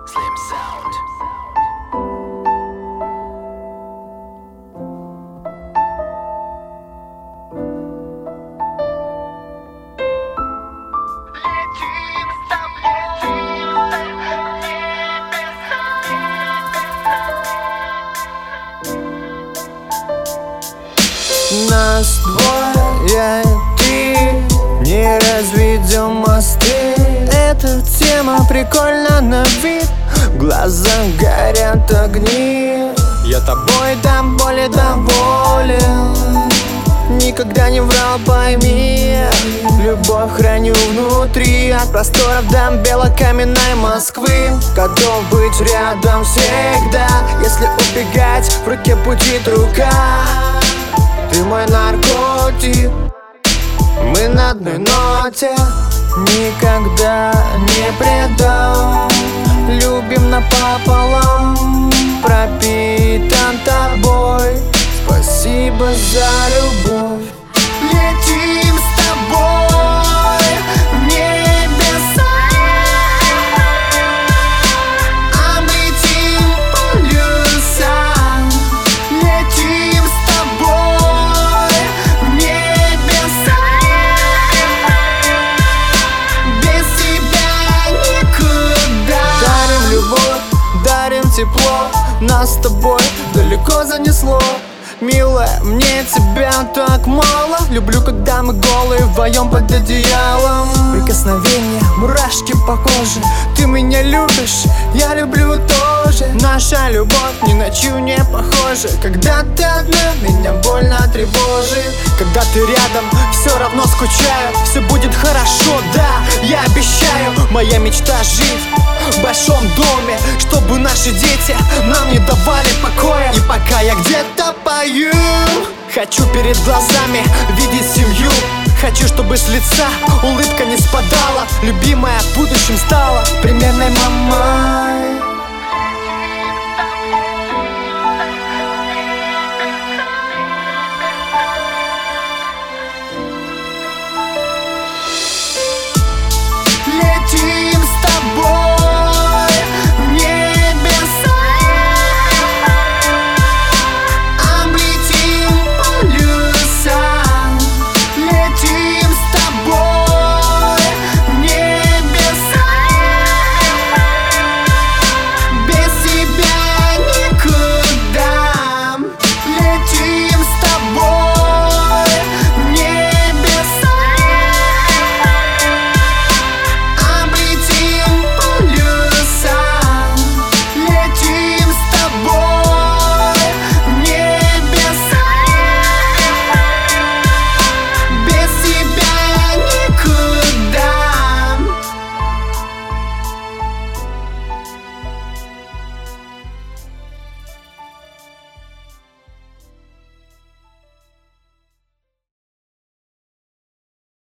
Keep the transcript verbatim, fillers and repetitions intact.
Slim Sound. Нас двое, ты, не разведем мосты. Эта тема прикольна на вид, в глазах горят огни. Я тобой до боли доволен, никогда не врал, пойми. Любовь храню внутри, от просторов до белокаменной Москвы. Готов быть рядом всегда, если убегать, в руке будет рука. Ты мой наркотик, мы на одной ноте. Никогда не предам, любим напополам, пропитан тобой. Спасибо за любовь. Летим с тобой в небеса, облетим полюса. Летим с тобой в небеса, без тебя никуда. Дарим любовь, дарим тепло, нас с тобой далеко занесло. Милая, мне тебя так мало. Люблю, когда мы голые вдвоем под одеялом. Прикосновения, мурашки по коже. Ты меня любишь, я люблю тоже. Наша любовь ни на чью не похожа. Когда ты одна, меня больно тревожит. Когда ты рядом, все равно скучаю. Все будет хорошо, да, я обещаю. Моя мечта жить в большом доме, чтобы наши дети нам не давали покоя. И пока я где-то пою, хочу перед глазами видеть семью. Хочу, чтобы с лица улыбка не спадала. Любимая в будущем стала примерной мамой.